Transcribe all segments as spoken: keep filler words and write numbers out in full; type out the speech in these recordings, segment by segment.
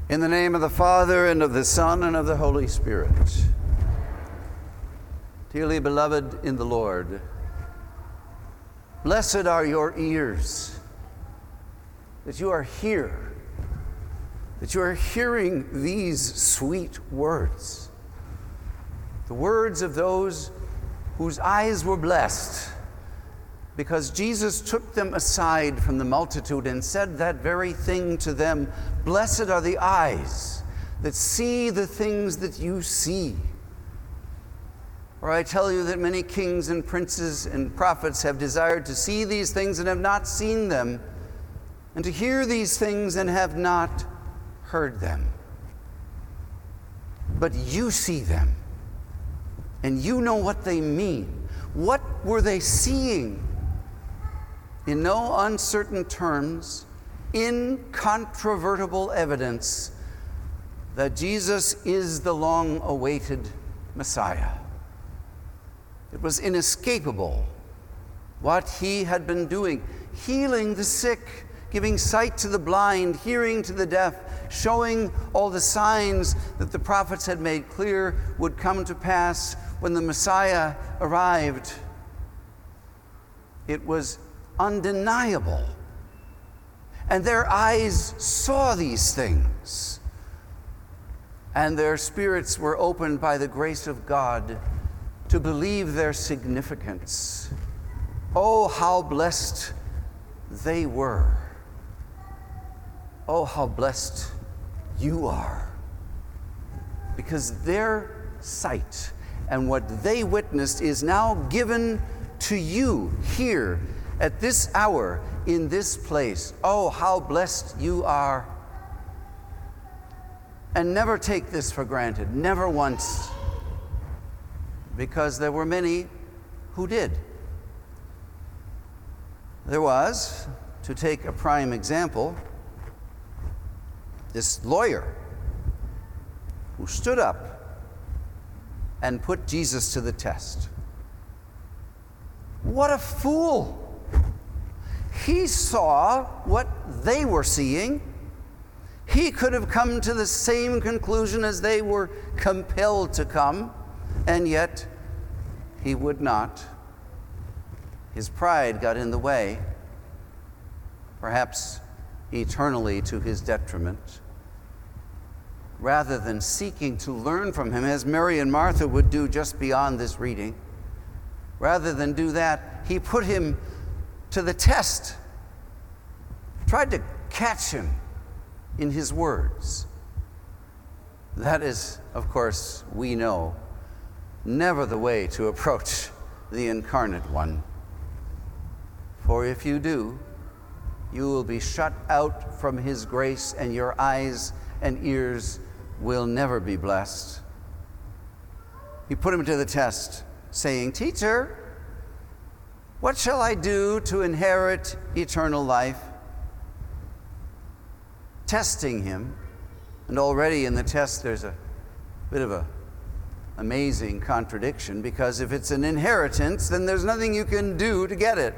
In the name of the Father, and of the Son, and of the Holy Spirit. Dearly beloved in the Lord, blessed are your ears, that you are here, that you are hearing these sweet words, the words of those whose eyes were blessed, because Jesus took them aside from the multitude and said that very thing to them. Blessed are the eyes that see the things that you see. For I tell you that many kings and princes and prophets have desired to see these things and have not seen them, and to hear these things and have not heard them. But you see them, and you know what they mean. What were they seeing? In no uncertain terms, incontrovertible evidence that Jesus is the long-awaited Messiah. It was inescapable what he had been doing, healing the sick, giving sight to the blind, hearing to the deaf, showing all the signs that the prophets had made clear would come to pass when the Messiah arrived. It was undeniable. And their eyes saw these things, and their spirits were opened by the grace of God to believe their significance. Oh, how blessed they were. Oh, how blessed you are. Because their sight and what they witnessed is now given to you here at this hour, in this place. Oh, how blessed you are. And never take this for granted, never once, because there were many who did. There was, to take a prime example, this lawyer who stood up and put Jesus to the test. What a fool! He saw what they were seeing. He could have come to the same conclusion as they were compelled to come, and yet he would not. His pride got in the way, perhaps eternally to his detriment. Rather than seeking to learn from him, as Mary and Martha would do just beyond this reading, rather than do that, he put him to the test, tried to catch him in his words. That is, of course, we know, never the way to approach the incarnate one. For if you do, you will be shut out from his grace, and your eyes and ears will never be blessed. He put him to the test, saying, "Teacher, what shall I do to inherit eternal life?" Testing him, and already in the test there's a bit of a amazing contradiction, because if it's an inheritance, then there's nothing you can do to get it.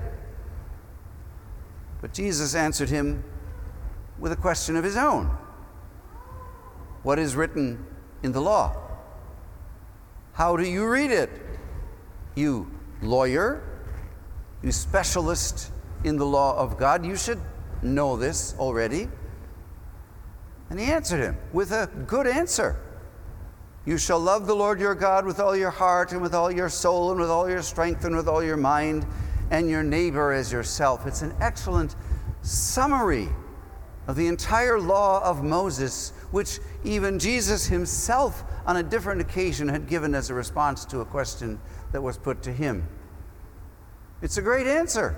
But Jesus answered him with a question of his own. What is written in the law? How do you read it? You lawyer, you specialist in the law of God, you should know this already. And he answered him with a good answer. You shall love the Lord your God with all your heart and with all your soul and with all your strength and with all your mind, and your neighbor as yourself. It's an excellent summary of the entire law of Moses, which even Jesus himself on a different occasion had given as a response to a question that was put to him. It's a great answer.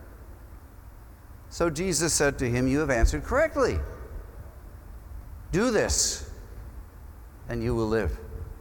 So Jesus said to him, "You have answered correctly. Do this, and you will live."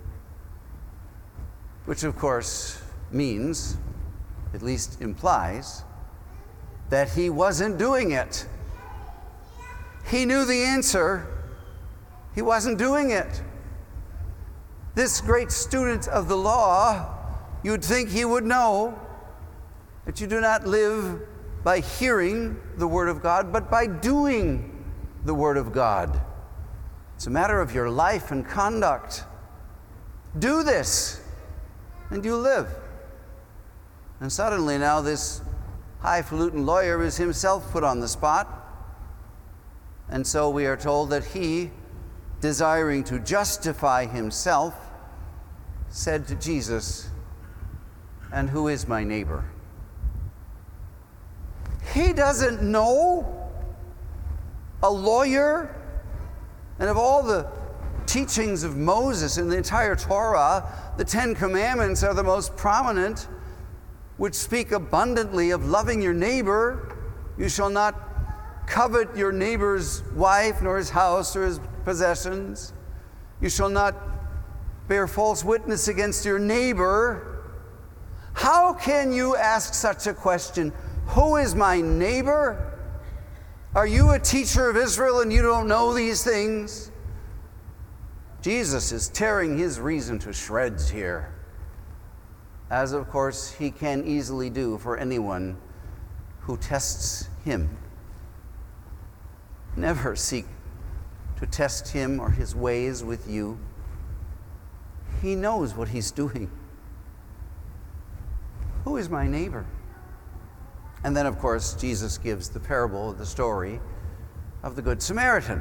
Which, of course, means, at least implies, that he wasn't doing it. He knew the answer. He wasn't doing it. This great student of the law, you'd think he would know that you do not live by hearing the Word of God, but by doing the Word of God. It's a matter of your life and conduct. Do this, and you live. And suddenly now this highfalutin lawyer is himself put on the spot. And so we are told that he, desiring to justify himself, said to Jesus, "And who is my neighbor?" He doesn't know. A lawyer, and of all the teachings of Moses in the entire Torah, the Ten Commandments are the most prominent, which speak abundantly of loving your neighbor. You shall not covet your neighbor's wife, nor his house, or his possessions. You shall not bear false witness against your neighbor. How can you ask such a question? Who is my neighbor? Are you a teacher of Israel and you don't know these things? Jesus is tearing his reason to shreds here, as of course he can easily do for anyone who tests him. Never seek to test him or his ways with you. He knows what he's doing. Who is my neighbor? And then, of course, Jesus gives the parable, the story of the Good Samaritan,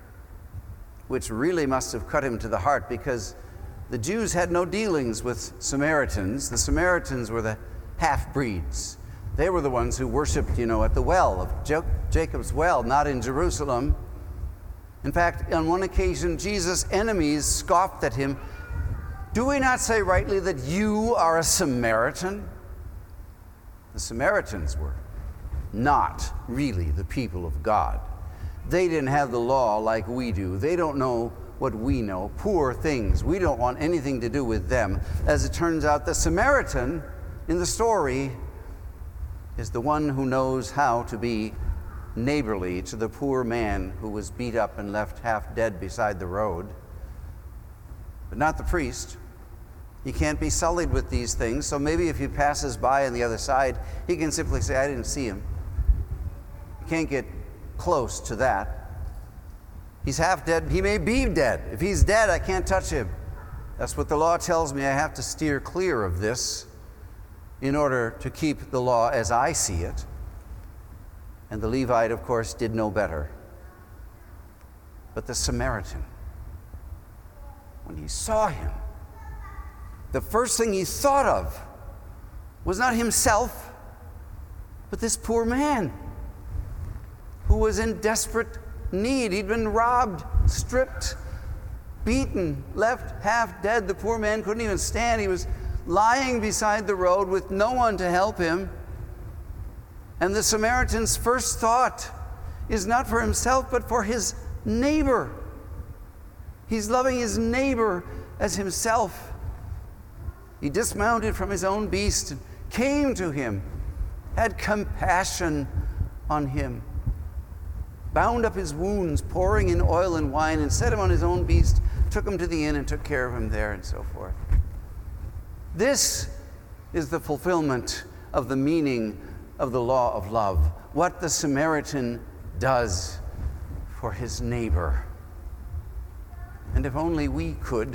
which really must have cut him to the heart, because the Jews had no dealings with Samaritans. The Samaritans were the half-breeds. They were the ones who worshiped, you know, at the well of jo- Jacob's well, not in Jerusalem. In fact, on one occasion, Jesus' enemies scoffed at him. "Do we not say rightly that you are a Samaritan?" The Samaritans were not really the people of God. They didn't have the law like we do. They don't know what we know. Poor things. We don't want anything to do with them. As it turns out, the Samaritan in the story is the one who knows how to be neighborly to the poor man who was beat up and left half dead beside the road. But not the priest. He can't be sullied with these things, so maybe if he passes by on the other side, he can simply say, "I didn't see him." He can't get close to that. He's half dead. He may be dead. If he's dead, I can't touch him. That's what the law tells me. I have to steer clear of this in order to keep the law as I see it. And the Levite, of course, did no better. But the Samaritan, when he saw him, the first thing he thought of was not himself, but this poor man who was in desperate need. He'd been robbed, stripped, beaten, left half dead. The poor man couldn't even stand. He was lying beside the road with no one to help him. And the Samaritan's first thought is not for himself, but for his neighbor. He's loving his neighbor as himself. He dismounted from his own beast and came to him, had compassion on him, bound up his wounds, pouring in oil and wine, and set him on his own beast, took him to the inn and took care of him there, and so forth. This is the fulfillment of the meaning of the law of love, what the Samaritan does for his neighbor. And if only we could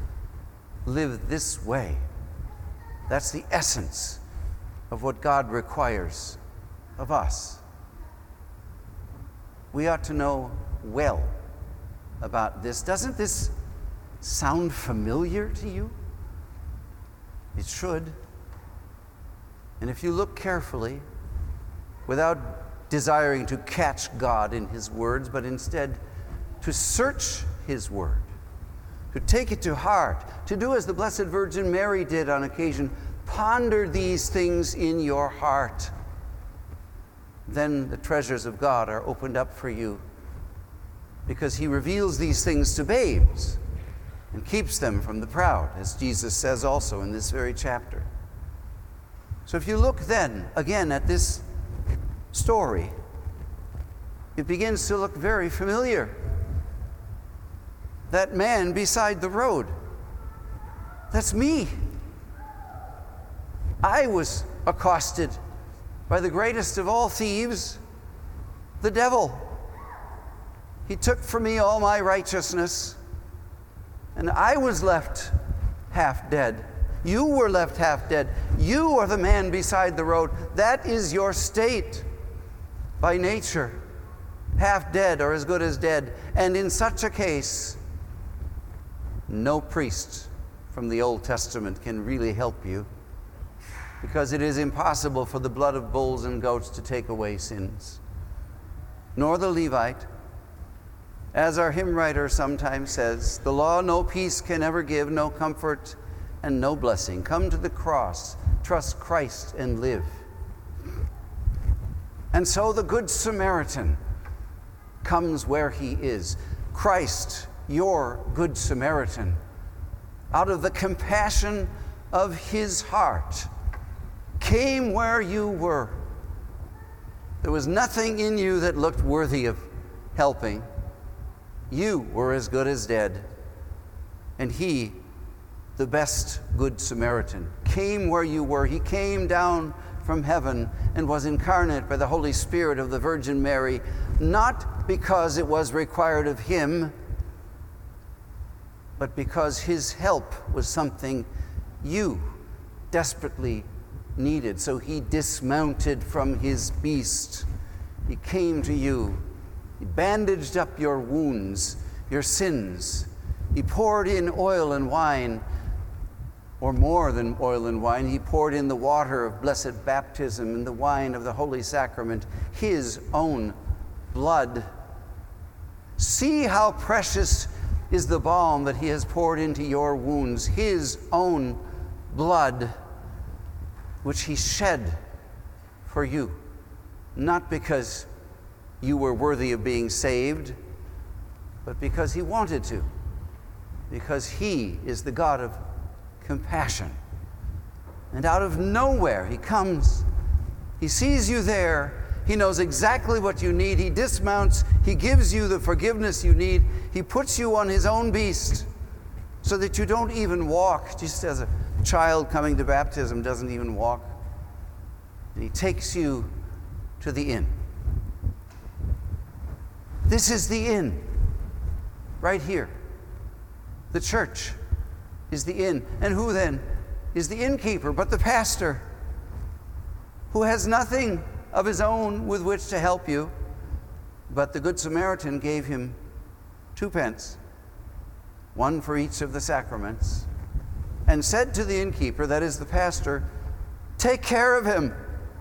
live this way. That's the essence of what God requires of us. We ought to know well about this. Doesn't this sound familiar to you? It should. And if you look carefully, without desiring to catch God in his words, but instead to search his word, to take it to heart, to do as the Blessed Virgin Mary did on occasion, ponder these things in your heart. Then the treasures of God are opened up for you, because he reveals these things to babes and keeps them from the proud, as Jesus says also in this very chapter. So if you look then again at this story, it begins to look very familiar. That man beside the road, that's me. I was accosted by the greatest of all thieves, the devil. He took from me all my righteousness, and I was left half dead. You were left half dead. You are the man beside the road. That is your state by nature, half dead or as good as dead. And in such a case, no priest from the Old Testament can really help you, because it is impossible for the blood of bulls and goats to take away sins. Nor the Levite. As our hymn writer sometimes says, the law no peace can ever give, no comfort and no blessing. Come to the cross, trust Christ and live. And so the Good Samaritan comes where he is. Christ, your Good Samaritan, out of the compassion of his heart, came where you were. There was nothing in you that looked worthy of helping. You were as good as dead. And he, the best Good Samaritan, came where you were. He came down from heaven and was incarnate by the Holy Spirit of the Virgin Mary, not because it was required of him, but because his help was something you desperately needed. So he dismounted from his beast. He came to you. He bandaged up your wounds, your sins. He poured in oil and wine, or more than oil and wine. He poured in the water of blessed baptism and the wine of the Holy Sacrament, his own blood. See how precious is the balm that he has poured into your wounds, his own blood, which he shed for you, not because you were worthy of being saved, but because he wanted to, because he is the God of compassion. And out of nowhere he comes. He sees you there. He knows exactly what you need. He dismounts. He gives you the forgiveness you need. He puts you on his own beast so that you don't even walk, just as a child coming to baptism doesn't even walk. And he takes you to the inn. This is the inn, right here. The church is the inn. And who then is the innkeeper but the pastor, who has nothing of his own with which to help you? But the Good Samaritan gave him two pence, one for each of the sacraments, and said to the innkeeper, that is the pastor, take care of him.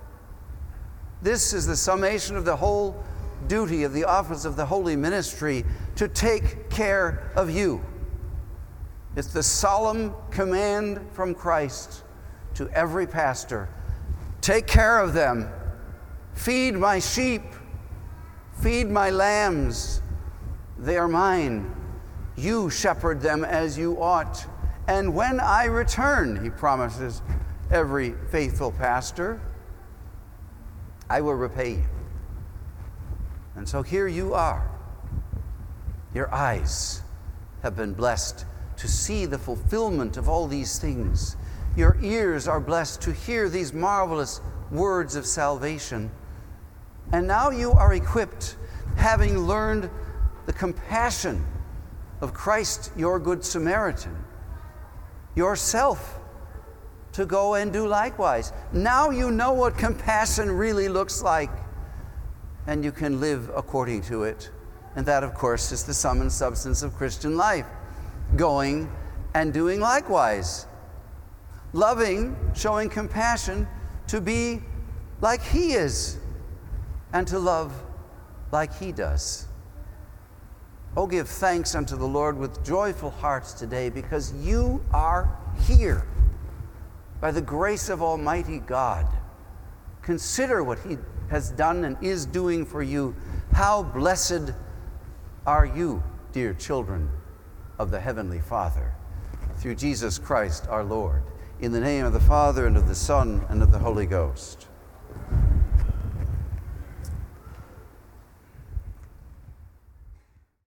This is the summation of the whole duty of the office of the holy ministry, to take care of you. It's the solemn command from Christ to every pastor. Take care of them. Feed my sheep. Feed my lambs. They are mine. You shepherd them as you ought. And when I return, he promises every faithful pastor, I will repay you. And so here you are. Your eyes have been blessed to see the fulfillment of all these things. Your ears are blessed to hear these marvelous words of salvation. And now you are equipped, having learned the compassion of Christ, your Good Samaritan, yourself to go and do likewise. Now you know what compassion really looks like, and you can live according to it. And that, of course, is the sum and substance of Christian life. Going and doing likewise. Loving, showing compassion, to be like he is, and to love like he does. Oh, give thanks unto the Lord with joyful hearts today, because you are here by the grace of Almighty God. Consider what he has done and is doing for you. How blessed are you, dear children of the Heavenly Father, through Jesus Christ our Lord. In the name of the Father, and of the Son, and of the Holy Ghost.